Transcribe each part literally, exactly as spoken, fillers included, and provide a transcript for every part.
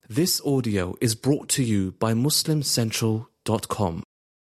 This audio is brought to you by Muslim Central dot com.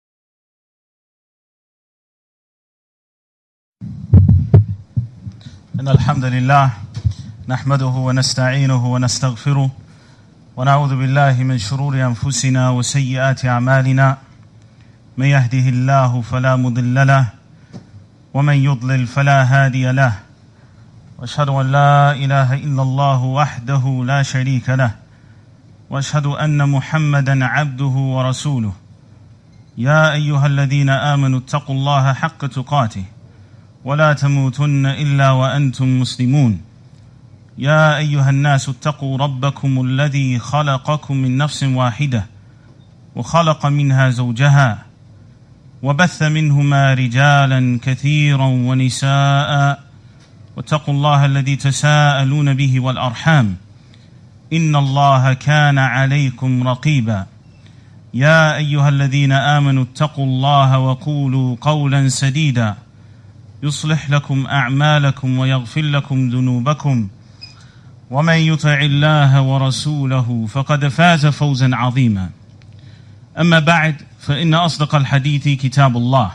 إن الحمد لله نحمده ونستعينه ونستغفره ونعوذ بالله من شرور أنفسنا وسيئات أعمالنا من يهده الله فلا مضل له ومن يضلل فلا هادي له وأشهد أن لا إله إلا الله وحده لا شريك له وأشهد أن محمدا عبده ورسوله يا أيها الذين آمنوا اتقوا الله حق تقاته ولا تموتن إلا وأنتم مسلمون يا أيها الناس اتقوا ربكم الذي خلقكم من نفس واحدة وخلق منها زوجها وبث منهما رجالا كثيرا ونساء واتقوا الله الذي تساءلون به والأرحام إن الله كان عليكم رقيبا يا أيها الذين آمنوا اتقوا الله وقولوا قولا سديدا يصلح لكم أعمالكم ويغفر لكم ذنوبكم ومن يطع الله ورسوله فقد فاز فوزا عظيما أما بعد فإن أصدق الحديث كتاب الله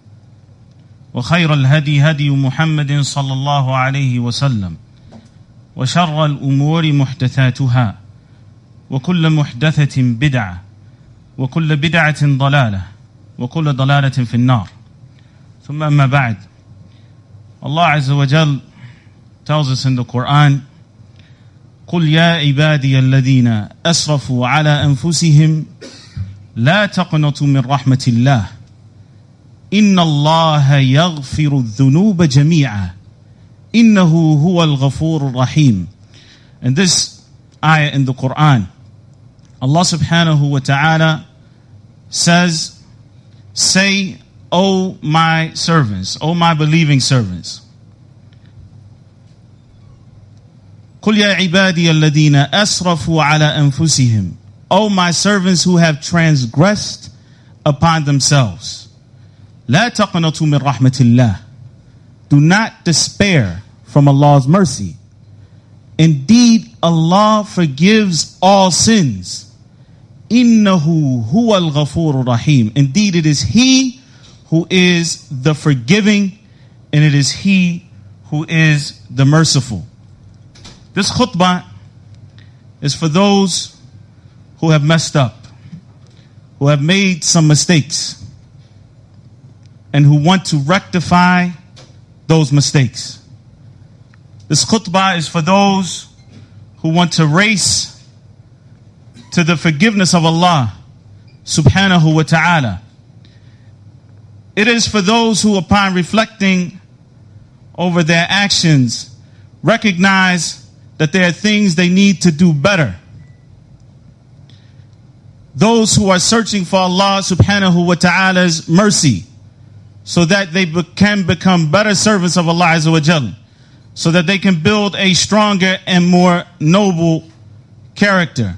وخير الهدي هدي محمد صلى الله عليه وسلم وشر الأمور محدثاتها وكل محدثة بدعة وكل بدعة ضلالة وكل ضلالة في النار ثم أما بعد Allah Azza wa Jal tells us in the Quran قل يا عبادي الذين أسرفوا على أنفسهم لا تقنطوا من رحمة الله إن الله يغفر الذنوب جميعا إنه هو الغفور الرحيم. In this ayah in the Quran, Allah subhanahu wa ta'ala says, say, O my servants, O my believing servants, قل يا عبادي الذين أسرفوا على أنفسهم, O my servants who have transgressed upon themselves, لا تقنطوا من رحمة الله, do not despair from Allah's mercy. Indeed, Allah forgives all sins. إنه هو الغفور الرحيم. Indeed, it is He who is the forgiving, and it is He who is the merciful. This khutbah is for those who have messed up, who have made some mistakes, and who want to rectify those mistakes. This khutbah is for those who want to race to the forgiveness of Allah subhanahu wa ta'ala. It is for those who, upon reflecting over their actions, recognize that there are things they need to do better. Those who are searching for Allah subhanahu wa ta'ala's mercy so that they be- can become better servants of Allah Azza wa Jalla, so that they can build a stronger and more noble character.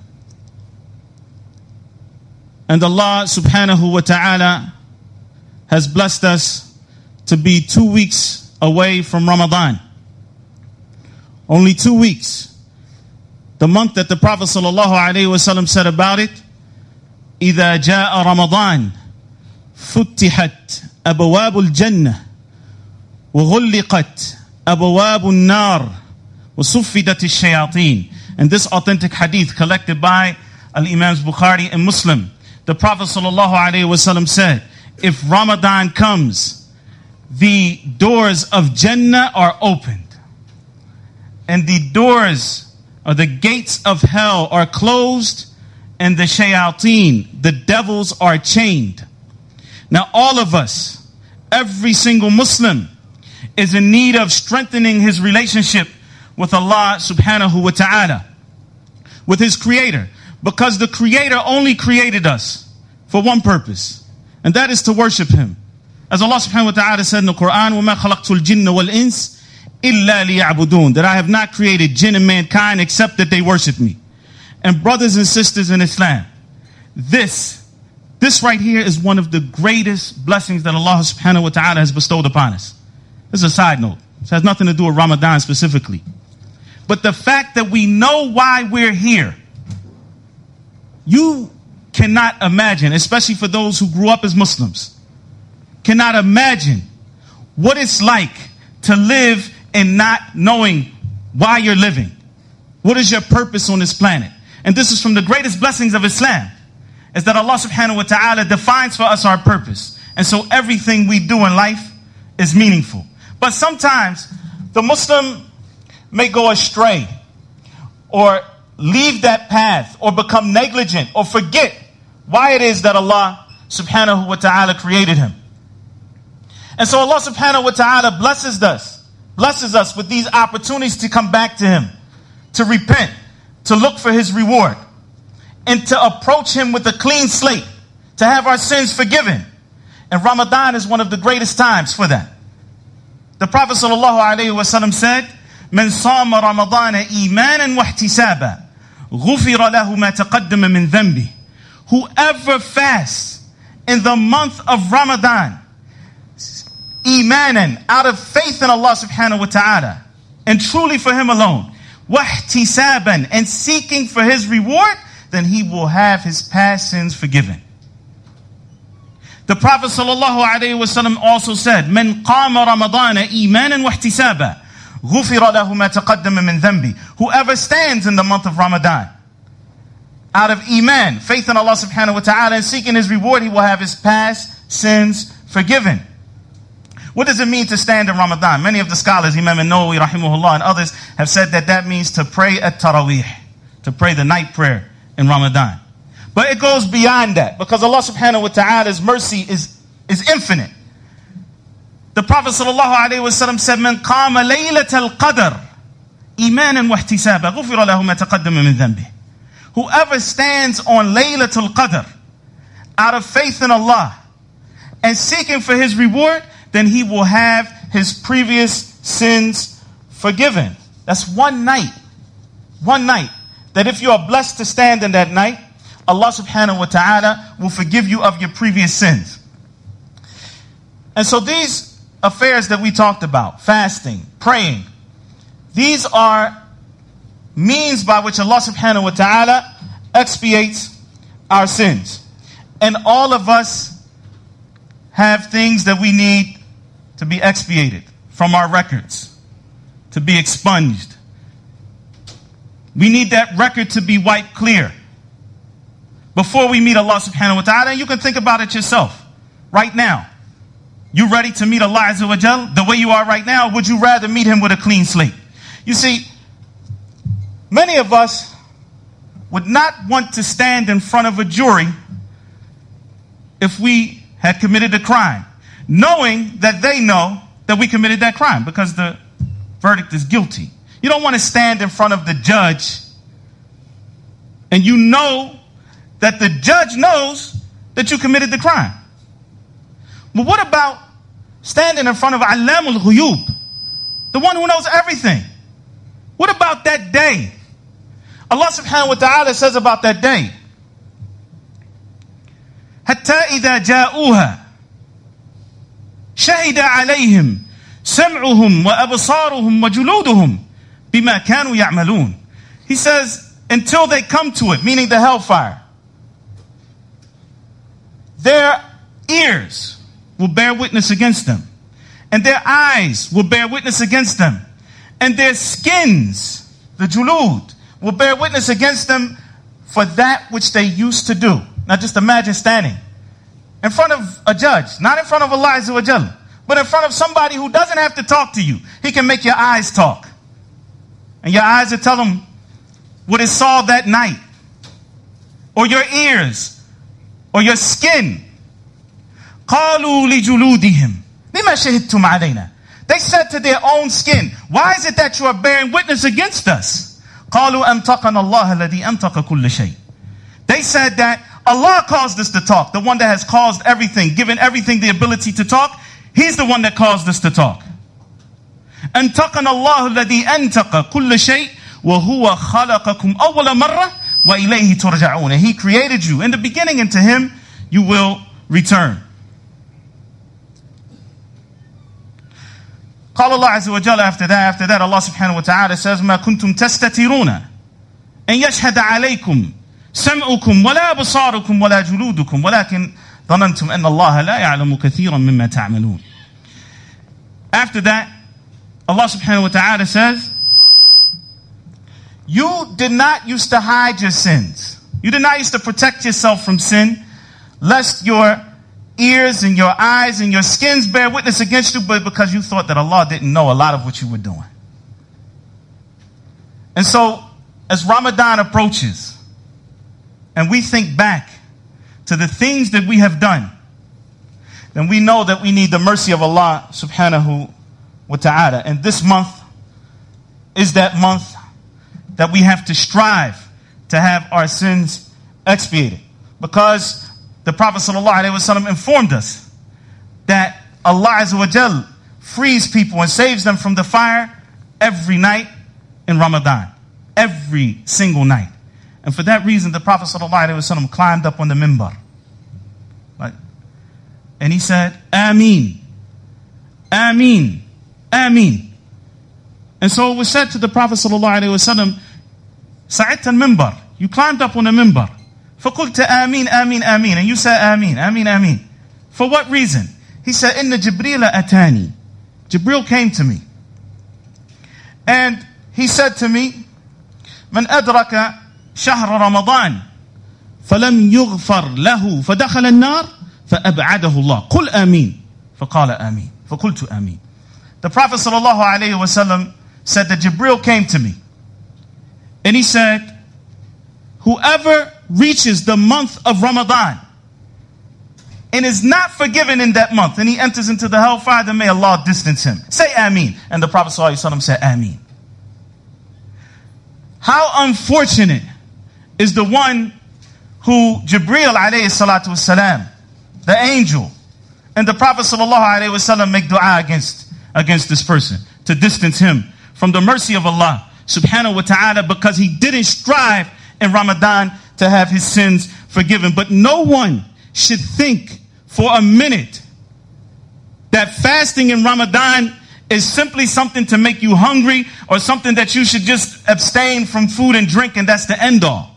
And Allah subhanahu wa ta'ala has blessed us to be two weeks away from Ramadan. Only two weeks. The month that the Prophet sallallahu alaihi wasallam said about it, إِذَا جَاءَ رَمَضَانَ فُتِحَتْ أَبْوَابُ الْجَنَّةِ وَغُلِّقَتْ أَبْوَابُ النَّارِ وَصُفِّدَتِ الشَّيَاطِينِ. And this authentic hadith collected by Al-Imams Bukhari and Muslim, the Prophet sallallahu alaihi wasallam said, if Ramadan comes, the doors of Jannah are opened, and the doors or the gates of hell are closed, and the shayateen, the devils, are chained. Now all of us, every single Muslim, is in need of strengthening his relationship with Allah subhanahu wa ta'ala, with his creator, because the creator only created us for one purpose, and that is to worship him. As Allah subhanahu wa ta'ala said in the Quran, وَمَا خَلَقْتُ الْجِنَّ وَالْإِنسِ إِلَّا لِيَعْبُدُونَ, that I have not created jinn and mankind except that they worship me. And brothers and sisters in Islam, this, this right here is one of the greatest blessings that Allah subhanahu wa ta'ala has bestowed upon us. This is a side note. This has nothing to do with Ramadan specifically. But the fact that we know why we're here, You cannot imagine, especially for those who grew up as Muslims, cannot imagine what it's like to live and not knowing why you're living. What is your purpose on this planet? And this is from the greatest blessings of Islam, is that Allah subhanahu wa ta'ala defines for us our purpose. And so everything we do in life is meaningful. But sometimes the Muslim may go astray or leave that path or become negligent or forget why it is that Allah subhanahu wa ta'ala created him. And so Allah subhanahu wa ta'ala blesses us, blesses us with these opportunities to come back to him, to repent, to look for his reward, and to approach him with a clean slate, to have our sins forgiven. And Ramadan is one of the greatest times for that. The Prophet sallallahu alaihi wasallam said, "Man sama Ramadana imanan wa ihtisaba, ghufira lahu ma taqaddama min dhanbi." Whoever fasts in the month of Ramadan, imanan, out of faith in Allah subhanahu wa ta'ala, and truly for him alone, wahtisaban, and seeking for his reward, then he will have his past sins forgiven. The Prophet sallallahu alaihi wasallam also said, "Man qama Ramadana imanan wahtisaba, ghufira lahu ma taqaddama min dhanbi." Whoever stands in the month of Ramadan out of iman, faith in Allah subhanahu wa ta'ala, and seeking his reward, he will have his past sins forgiven. What does it mean to stand in Ramadan? Many of the scholars, Imam an-Nawawi rahimahullah and others, have said that that means to pray at Taraweeh, to pray the night prayer in Ramadan. But it goes beyond that, because Allah subhanahu wa ta'ala's mercy is, is infinite. The Prophet sallallahu alayhi wa sallam said, "Man qama laylat al-qadr imanan wa ihtisaba, ghufira lahu ma taqaddama min dhanbi." Whoever stands on Laylatul Qadr out of faith in Allah and seeking for his reward, then he will have his previous sins forgiven. That's one night. One night. That if you are blessed to stand in that night, Allah subhanahu wa ta'ala will forgive you of your previous sins. And so these affairs that we talked about, fasting, praying, these are means by which Allah subhanahu wa ta'ala expiates our sins. And all of us have things that we need to be expiated from our records, to be expunged. We need that record to be wiped clear before we meet Allah subhanahu wa ta'ala. And you can think about it yourself. Right now, you ready to meet Allah Azza wa Jal the way you are right now? Or would you rather meet him with a clean slate? You see, many of us would not want to stand in front of a jury if we had committed a crime, knowing that they know that we committed that crime because the verdict is guilty. You don't want to stand in front of the judge and you know that the judge knows that you committed the crime. But what about standing in front of Allamul Ghuyub, the one who knows everything? What about that day? Allah subhanahu wa ta'ala says about that day, حَتَّى إِذَا جَاءُوهَا شَهِدَ عَلَيْهِمْ سَمْعُهُمْ وَأَبْصَارُهُمْ وَجُلُودُهُمْ بِمَا كَانُوا يَعْمَلُونَ. He says, until they come to it, meaning the hellfire, their ears will bear witness against them, and their eyes will bear witness against them, and their skins, the julud, will bear witness against them for that which they used to do. Now just imagine standing in front of a judge, not in front of Allah Azza wa Jalla, but in front of somebody who doesn't have to talk to you. He can make your eyes talk. And your eyes will tell him what it saw that night. Or your ears. Or your skin. قَالُوا لِجُلُودِهِمْ لِمَا شَهِدْتُمْ عَلَيْنَا. They said to their own skin, why is it that you are bearing witness against us? قَالُوا أَنْتَقَنَ اللَّهَ الَّذِي أَنْتَقَ كُلَّ شَيْءٍ. They said that Allah caused us to talk, the one that has caused everything, given everything the ability to talk. He's the one that caused us to talk. أَنْتَقَنَ اللَّهُ الَّذِي أَنْتَقَ كُلَّ شَيْءٍ وَهُوَ خَلَقَكُمْ أَوَّلَ مَرَّةٍ وَإِلَيْهِ تُرْجَعُونَ. And He created you in the beginning, and to Him you will return. قال الله عز وجل, after that, after that Allah subhanahu wa ta'ala says, مَا كُنْتُمْ تَسْتَتِرُونَ أَنْ يَشْهَدَ عَلَيْكُمْ سمعكم ولا أبصاركم ولا جلودكم ولكن ظننتم أن الله لا يعلم كثيرا مما تعملون. After that, Allah subhanahu wa ta'ala says, you did not used to hide your sins. You did not used to protect yourself from sin, lest your ears and your eyes and your skins bear witness against you, but because you thought that Allah didn't know a lot of what you were doing. And so, as Ramadan approaches, and we think back to the things that we have done, then we know that we need the mercy of Allah subhanahu wa ta'ala. And this month is that month that we have to strive to have our sins expiated. Because the Prophet sallallahu alaihi wasallam informed us that Allah azza wa jal frees people and saves them from the fire every night in Ramadan. Every single night. And for that reason, the Prophet sallallahu alaihi wasallam climbed up on the minbar. Like, and he said, Ameen. Ameen. Ameen. And so it was said to the Prophet sallallahu alaihi wasallam, Sa'idta al-minbar. You climbed up on the minbar. فَقُلْتَ آمين آمين آمين. And you said Ameen, Ameen, Ameen. For what reason? He said, Inna Jibreel atani. Jibreel came to me. And he said to me, من أدرك شهر رمضان فلم يغفر له فدخل النار فأبعده الله قل آمين فقال آمين فقلت آمين. The Prophet sallallahu alaihi wasallam said that Jibreel came to me and he said, whoever reaches the month of Ramadan and is not forgiven in that month and he enters into the hellfire, then may Allah distance him. Say Ameen. And the Prophet sallallahu alaihi wasallam said Ameen. How unfortunate is the one who Jibreel alayhi salatu wasalam, the angel, and the Prophet sallallahu alayhi wasallam make dua against, against this person to distance him from the mercy of Allah subhanahu wa ta'ala because he didn't strive in Ramadan to have his sins forgiven. But no one should think for a minute that fasting in Ramadan is simply something to make you hungry or something that you should just abstain from food and drink and that's the end all.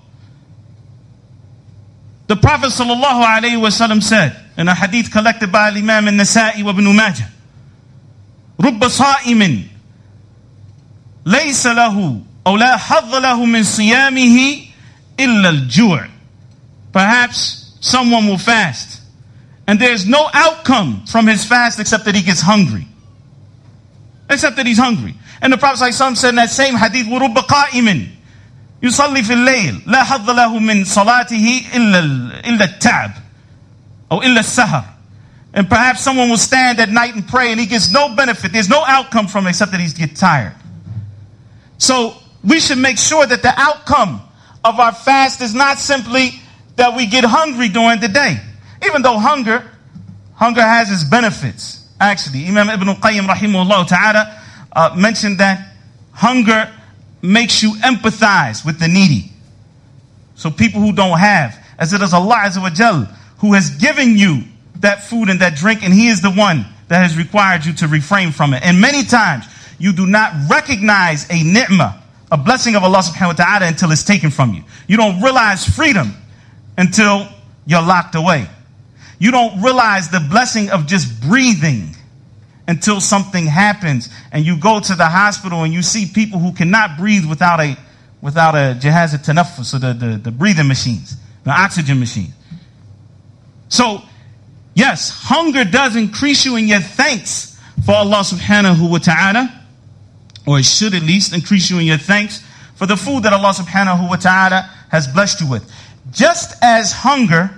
The Prophet sallallahu alaihi wasallam said in a hadith collected by Imam al-Nasa'i wa Ibn Majah, رُبَّ صَائِمٍ لَيْسَ لَهُ أَوْ لَا حَظَّ لَهُ مِنْ صِيَامِهِ إِلَّا الْجُوعِ. Perhaps someone will fast and there's no outcome from his fast except that he gets hungry. Except that he's hungry. And the Prophet ﷺ said in that same hadith, وَرُبَّ قَائِمٍ يُصَلِّي فِي اللَّيْلِ لَا حَظَّ لَهُ مِنْ صَلَاتِهِ إِلَّا التَّعْبِ أو إِلَّا السَّهَرِ. And perhaps someone will stand at night and pray and he gets no benefit. There's no outcome from it except that he gets tired. So we should make sure that the outcome of our fast is not simply that we get hungry during the day. Even though hunger, hunger has its benefits. Actually, Imam Ibn al-Qayyim rahimahullah ta'ala uh, mentioned that hunger makes you empathize with the needy. So people who don't have, as it is Allah Azza wa Jal who has given you that food and that drink, and He is the one that has required you to refrain from it. And many times you do not recognize a ni'mah, a blessing of Allah subhanahu wa ta'ala, until it's taken from you. You don't realize freedom until you're locked away. You don't realize the blessing of just breathing until something happens and you go to the hospital and you see people who cannot breathe without a without a jihaz al-tanaffus, so the, the, the breathing machines, the oxygen machine. So, yes, hunger does increase you in your thanks for Allah subhanahu wa ta'ala, or it should at least increase you in your thanks for the food that Allah subhanahu wa ta'ala has blessed you with. Just as hunger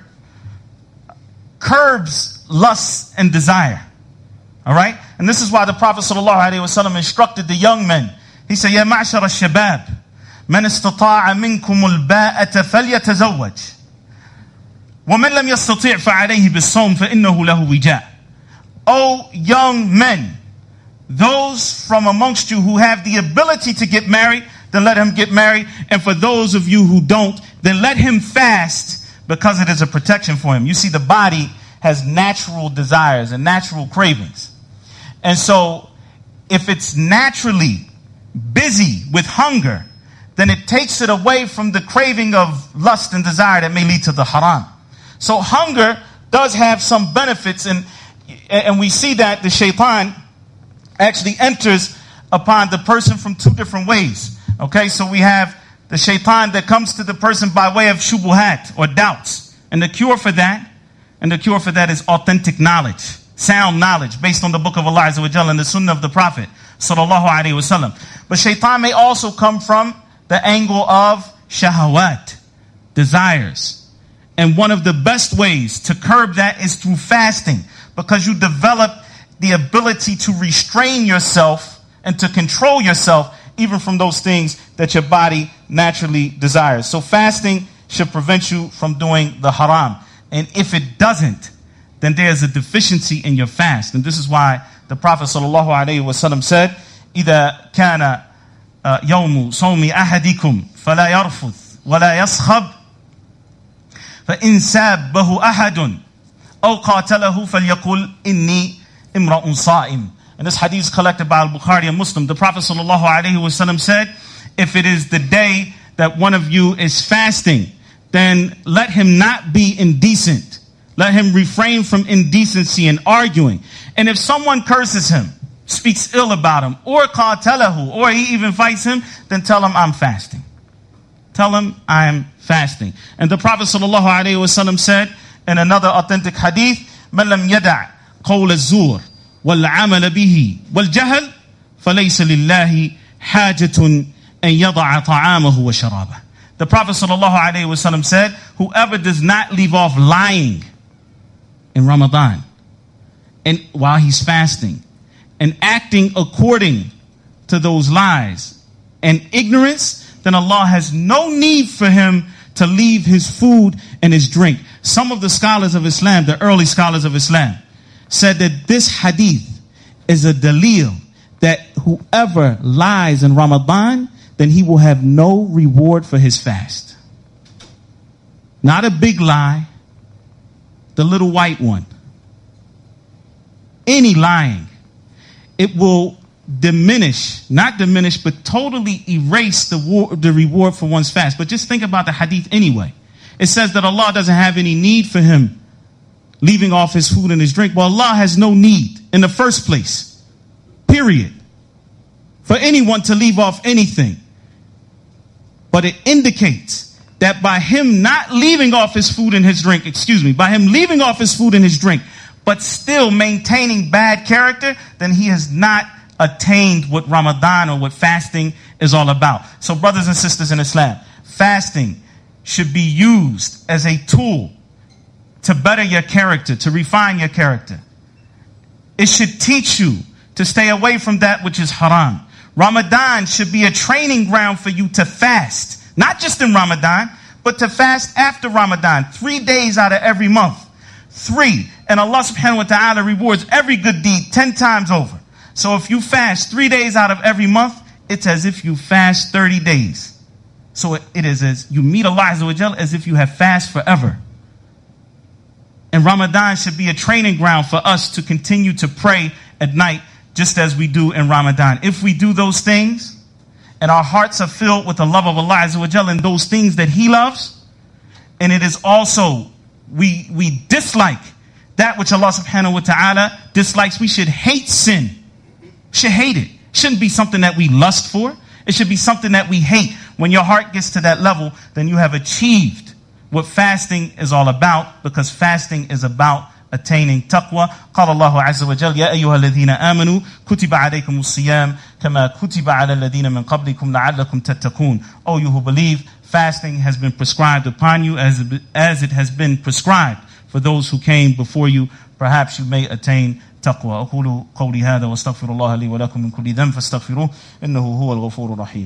curbs lust and desire. All right? And this is why the Prophet sallallahu alaihi wasallam instructed the young men. He said, Ya ma'ashar al-shabab, man istata'a minkum al-ba'ata falyatazawwaj. Wa man lam yastati' fa'alayhi bis-sawm fa'innahu lahu wija'. O young men, those from amongst you who have the ability to get married, then let him get married. And for those of you who don't, then let him fast, because it is a protection for him. You see, the body has natural desires and natural cravings. And so, if it's naturally busy with hunger, then it takes it away from the craving of lust and desire that may lead to the haram. So hunger does have some benefits, and, and we see that the shaitan actually enters upon the person from two different ways. Okay, so we have the shaitan that comes to the person by way of shubuhat or doubts. And the cure for that, and the cure for that is authentic knowledge, sound knowledge based on the book of Allah Azza wa Jalla and the sunnah of the Prophet sallallahu alaihi wasallam. But shaitan may also come from the angle of shahawat, desires. And one of the best ways to curb that is through fasting, because you develop the ability to restrain yourself and to control yourself even from those things that your body naturally desires. So fasting should prevent you from doing the haram. And if it doesn't, then there's a deficiency in your fast. And this is why the Prophet sallallahu alaihi wasallam said, إِذَا كَانَ يَوْمُ صَوْمِ أَحَدِكُمْ فَلَا يَرْفُثْ وَلَا يَصْخَبْ فَإِنْ سَابَّهُ أَحَدٌ أَوْ قَاتَلَهُ فَلْيَقُلْ إِنِّي إِمْرَأٌ صَائِمٌ. And this hadith is collected by Al-Bukhari and Muslim. The Prophet sallallahu alaihi wasallam said, if it is the day that one of you is fasting, then let him not be indecent. Let him refrain from indecency and arguing. And if someone curses him, speaks ill about him, or qatalahu, or he even fights him, then tell him I'm fasting. Tell him I am fasting. And the Prophet sallallahu alaihi wasallam said in another authentic hadith, مَنْ لَمْ يَدَعْ قَوْلَ الزُّورِ وَالْعَمَلَ بِهِ وَالْجَهَلِ فَلَيْسَ لِلَّهِ حَاجَةٌ أَنْ يَضَعَ طَعَامَهُ وَشَرَابَهُ. The Prophet sallallahu alaihi wasallam said, whoever does not leave off lying in Ramadan and while he's fasting and acting according to those lies and ignorance, then Allah has no need for him to leave his food and his drink. Some of the scholars of Islam, the early scholars of Islam, said that this hadith is a dalil that whoever lies in Ramadan, then he will have no reward for his fast. Not a big lie, the little white one. Any lying, it will diminish, not diminish, but totally erase the, war, the reward for one's fast. But just think about the hadith anyway. It says that Allah doesn't have any need for him leaving off his food and his drink. Well, Allah has no need in the first place, period, for anyone to leave off anything. But it indicates that by him not leaving off his food and his drink, excuse me, by him leaving off his food and his drink, but still maintaining bad character, then he has not attained what Ramadan or what fasting is all about. So brothers and sisters in Islam, fasting should be used as a tool to better your character, to refine your character. It should teach you to stay away from that which is haram. Ramadan should be a training ground for you to fast, not just in Ramadan, but to fast after Ramadan, three days out of every month. Three. And Allah subhanahu wa ta'ala rewards every good deed ten times over. So if you fast three days out of every month, it's as if you fast thirty days. So it, it is as you meet Allah Azza wa Jalla as if you have fast forever. And Ramadan should be a training ground for us to continue to pray at night, just as we do in Ramadan. If we do those things, and our hearts are filled with the love of Allah Azza wa Jalla and those things that He loves, and it is also, we, we dislike that which Allah subhanahu wa ta'ala dislikes. We should hate sin. We should hate it. It shouldn't be something that we lust for. It should be something that we hate. When your heart gets to that level, then you have achieved what fasting is all about, because fasting is about attaining taqwa. قال الله عز وجل يا أيها الذين آمنوا كتب عليكم الصيام كما كتب على الذين من قبلكم لعلكم تتقون. Oh, you who believe, fasting has been prescribed upon you as, as it has been prescribed for those who came before you. Perhaps you may attain taqwa. أقول قولي هذا واستغفر الله لي ولكم من كل ذنب فاستغفروه إنه هو الغفور الرحيم.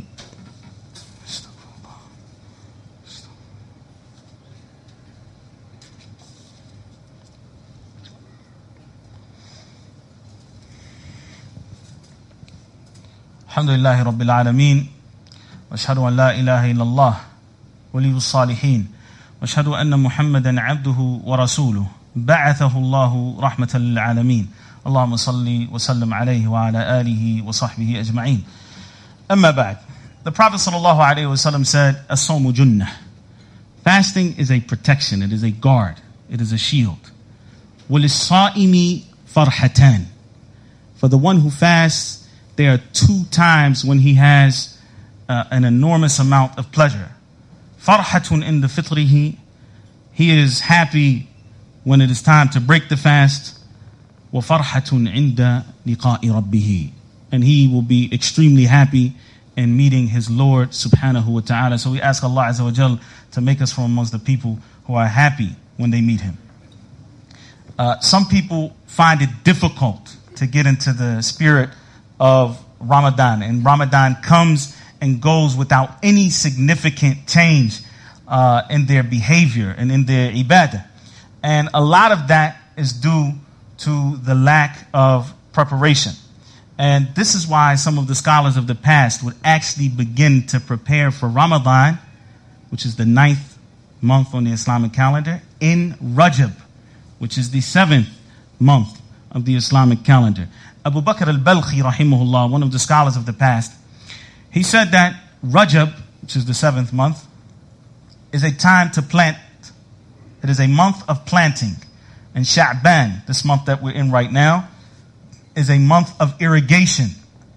الحمد لله رب العالمين واشهد ان لا اله الا الله ولي الصالحين واشهد ان محمدا عبده ورسوله بعثه الله رحمة للعالمين اللهم صل وسلم عليه وعلى آله وصحبه أجمعين. أما بعد, the Prophet ﷺ said, "As-sawmu junnah." Fasting is a protection. It is a guard. It is a shield. وَلِلصَّائِمِ فَرْحَتَانِ. For the one who fasts, there are two times when he has uh, an enormous amount of pleasure. فَرْحَةٌ عِنْدَ فِطْرِهِ. He is happy when it is time to break the fast. وَفَرْحَةٌ عِنْدَ لِقَاءِ رَبِّهِ. And he will be extremely happy in meeting his Lord subhanahu wa ta'ala. So we ask Allah Azza wa Jal to make us from amongst the people who are happy when they meet him. Uh, some people find it difficult to get into the spirit of Ramadan. And Ramadan comes and goes without any significant change uh, in their behavior and in their ibadah. And a lot of that is due to the lack of preparation. And this is why some of the scholars of the past would actually begin to prepare for Ramadan, which is the ninth month on the Islamic calendar, in Rajab, which is the seventh month of the Islamic calendar. Abu Bakr al-Balkhi, rahimahullah, one of the scholars of the past, he said that Rajab, which is the seventh month, is a time to plant. It is a month of planting. And Sha'ban, this month that we're in right now, is a month of irrigation.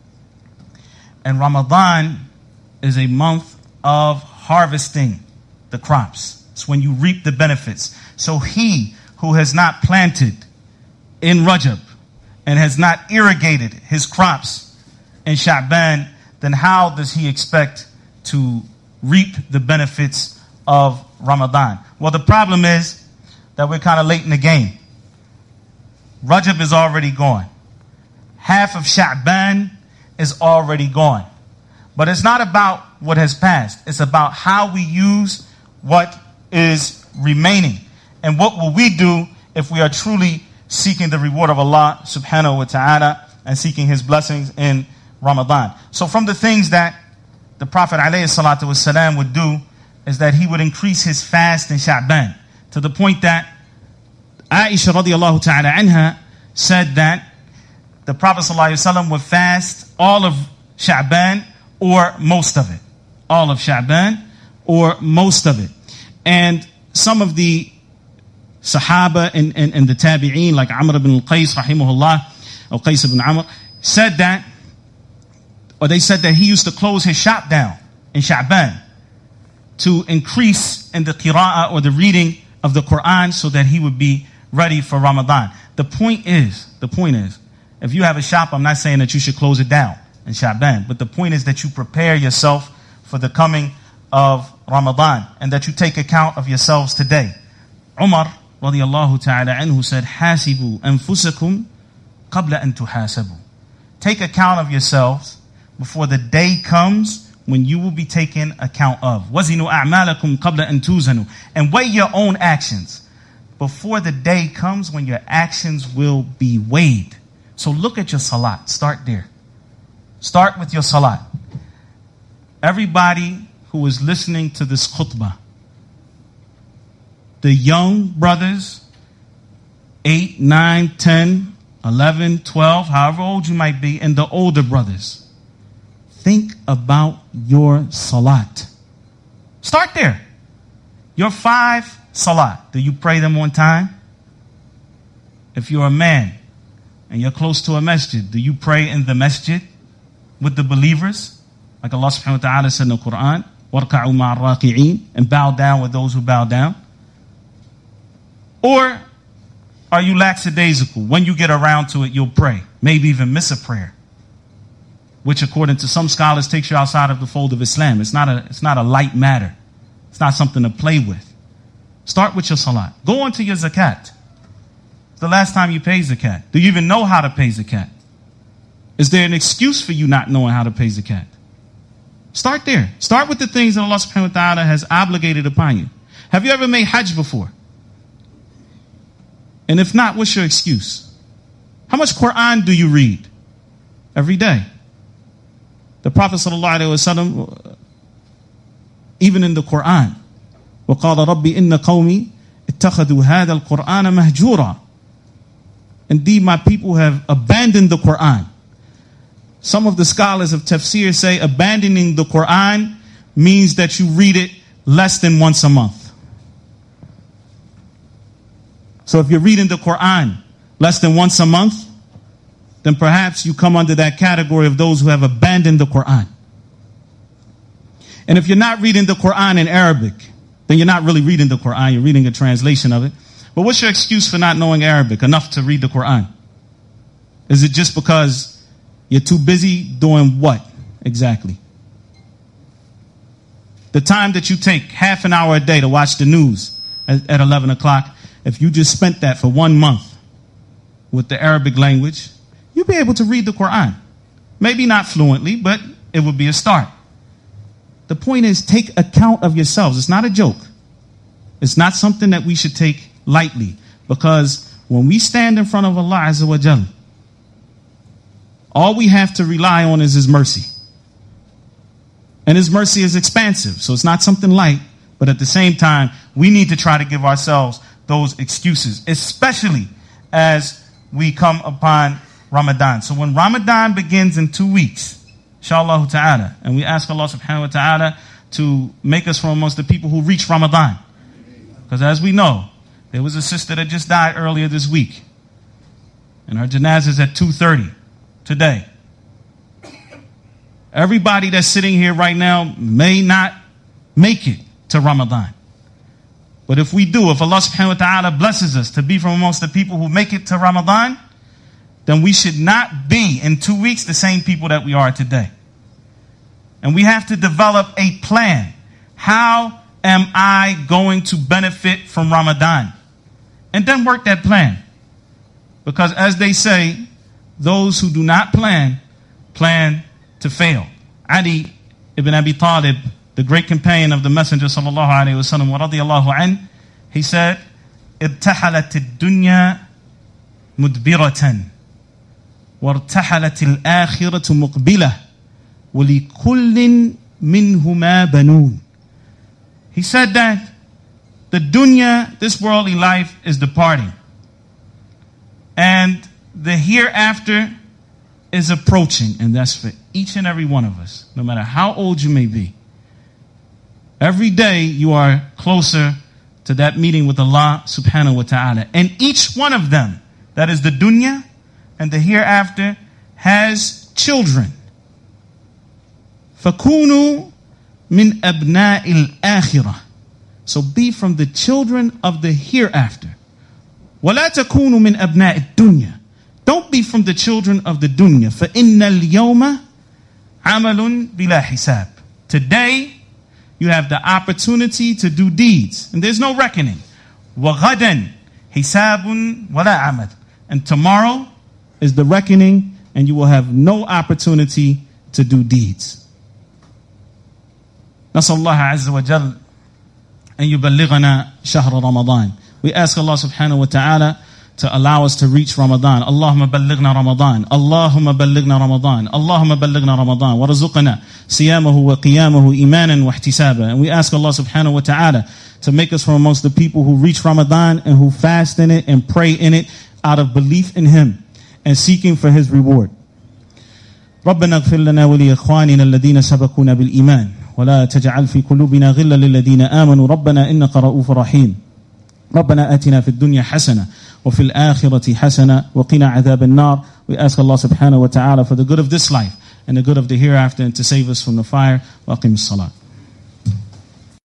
And Ramadan is a month of harvesting the crops. It's when you reap the benefits. So he who has not planted in Rajab and has not irrigated his crops in Sha'ban, then how does he expect to reap the benefits of Ramadan? Well, the problem is that we're kind of late in the game. Rajab is already gone. Half of Sha'ban is already gone. But it's not about what has passed. It's about how we use what is remaining. And what will we do if we are truly seeking the reward of Allah subhanahu wa ta'ala and seeking his blessings in Ramadan. So from the things that the Prophet alayhi salatu wasalam would do is that he would increase his fast in Sha'ban, to the point that Aisha radiallahu ta'ala anha said that the Prophet ﷺ would fast all of Sha'ban or most of it. All of Sha'ban or most of it. And some of the Sahaba and, and, and the Tabi'een, like Amr ibn al-Qais, rahimahullah, or Qais ibn Amr, said that, or they said that he used to close his shop down in Sha'ban to increase in the qira'ah or the reading of the Quran so that he would be ready for Ramadan. The point is, the point is, if you have a shop, I'm not saying that you should close it down in Sha'ban, but the point is that you prepare yourself for the coming of Ramadan and that you take account of yourselves today. Umar radiallahu ta'ala anhu said, "Hasibu anfusakum qabla an tuhasabu." Take account of yourselves before the day comes when you will be taken account of. Wazinu a'malakum qabla an tuzanu. And weigh your own actions before the day comes when your actions will be weighed. So look at your salat. Start there. Start with your salat. Everybody who is listening to this khutbah, the young brothers, eight, nine, ten, eleven, twelve, however old you might be, and the older brothers, think about your salat. Start there. Your five salat. Do you pray them on time? If you're a man and you're close to a masjid, do you pray in the masjid with the believers? Like Allah subhanahu wa ta'ala said in the Quran, وَارْكَعُوا مَعَ الرَّاكِعِينَ, and bow down with those who bow down. Or are you lackadaisical? When you get around to it, you'll pray. Maybe even miss a prayer, which according to some scholars takes you outside of the fold of Islam. It's not a, it's not a light matter. It's not something to play with. Start with your salat. Go on to your zakat. The last time you paid zakat. Do you even know how to pay zakat? Is there an excuse for you not knowing how to pay zakat? Start there. Start with the things that Allah subhanahu wa ta'ala has obligated upon you. Have you ever made hajj before? And if not, what's your excuse? How much Quran do you read every day? The Prophet sallallahu alaihi wasallam, even in the Quran, وَقَالَ رَبِّ إِنَّ قَوْمِي اتَّخَذُوا هَذَا الْقُرْآنَ مَهْجُورًا. Indeed, my people have abandoned the Quran. Some of the scholars of tafsir say abandoning the Quran means that you read it less than once a month. So if you're reading the Quran less than once a month, then perhaps you come under that category of those who have abandoned the Quran. And if you're not reading the Quran in Arabic, then you're not really reading the Quran, you're reading a translation of it. But what's your excuse for not knowing Arabic enough to read the Quran? Is it just because you're too busy doing what exactly? The time that you take half an hour a day to watch the news at, at eleven o'clock, if you just spent that for one month with the Arabic language, you'll be able to read the Quran. Maybe not fluently, but it would be a start. The point is, take account of yourselves. It's not a joke. It's not something that we should take lightly, because when we stand in front of Allah Azza wa Jal, all we have to rely on is His mercy. And His mercy is expansive, so it's not something light, but at the same time, we need to try to give ourselves those excuses, especially as we come upon Ramadan. So when Ramadan begins in two weeks, inshallah ta'ala, and we ask Allah subhanahu wa ta'ala to make us from amongst the people who reach Ramadan. Because as we know, there was a sister that just died earlier this week, and her janazah is at two thirty today. Everybody that's sitting here right now may not make it to Ramadan. But if we do, if Allah subhanahu wa ta'ala blesses us to be from amongst the people who make it to Ramadan, then we should not be in two weeks the same people that we are today. And we have to develop a plan. How am I going to benefit from Ramadan? And then work that plan. Because as they say, those who do not plan, plan to fail. Ali ibn Abi Talib, the great companion of the Messenger sallallahu alayhi wa sallam, wa radiyallahu anhu, he said, ارتحلت الدنيا مدبرة وارتحلت الآخرة مقبلة وَلِكُلٍّ مِّنْهُمَا بَنُونَ. He said that the dunya, this worldly life, is departing. And the hereafter is approaching. And that's for each and every one of us, no matter how old you may be. Every day you are closer to that meeting with Allah subhanahu wa ta'ala. And each one of them, that is the dunya and the hereafter, has children. فَكُونُوا مِنْ أَبْنَاءِ الْآخِرَةِ. So be from the children of the hereafter. وَلَا تَكُونُوا مِنْ أَبْنَاءِ الدُّنْيَا. Don't be from the children of the dunya. فَإِنَّ الْيَوْمَ عَمَلٌ بِلَا حِسَابٍ. Today, you have the opportunity to do deeds, and there's no reckoning. وَغَدًا حِسَابٌ وَلَا عَمَلٌ. And tomorrow is the reckoning, and you will have no opportunity to do deeds. نسأل الله عز وجل أن يبلغنا شهر رمضان. We ask Allah subhanahu wa ta'ala to allow us to reach Ramadan. Allahumma ballighna Ramadan. Allahumma ballighna Ramadan. Allahumma ballighna Ramadan. Warzuqna siyamahu wa qiyamahu imanan wa ihtisaba. And we ask Allah subhanahu wa ta'ala to make us from amongst the people who reach Ramadan and who fast in it and pray in it out of belief in Him and seeking for His reward. ربنا اغفر لنا ولإخواننا الذين سبقونا بالإيمان ولا تجعل في قلوبنا غلا للذين آمنوا ربنا إنك رؤوف رحيم ربنا آتنا في الدنيا حسنة وفي الآخرة حسنة وقنا عذاب النار. We ask Allah subhanahu wa ta'ala for the good of this life and the good of the hereafter and to save us from the fire. وأقم الصلاة.